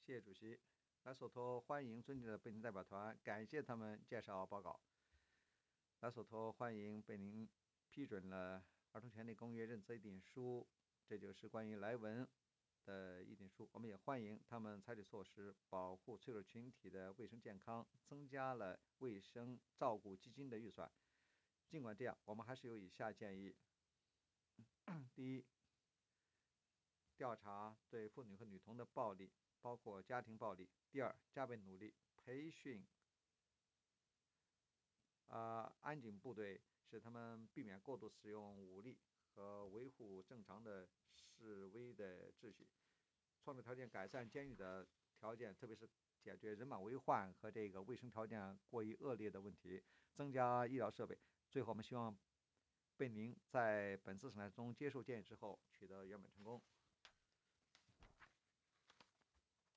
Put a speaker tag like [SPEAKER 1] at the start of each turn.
[SPEAKER 1] 谢谢主席。莱索托欢迎尊敬的贝宁代表团，感谢他们介绍报告。莱索托欢迎被您批准了儿童权利公约认责议定书，这就是关于莱文的议定书。我们也欢迎他们采取措施保护脆弱群体的卫生健康，增加了卫生照顾基金的预算。尽管这样，我们还是有以下建议：第一，调查对妇女和女童的暴力，包括家庭暴力；第二，加倍努力培训安警部队，使他们避免过度使用武力和维护正常的示威的秩序，创造条件改善监狱的条件，特别是解决人满为患和这个卫生条件过于恶劣的问题，增加医疗设备。最后，我们希望贝宁在本次审判中接受建议之后取得圆满成功。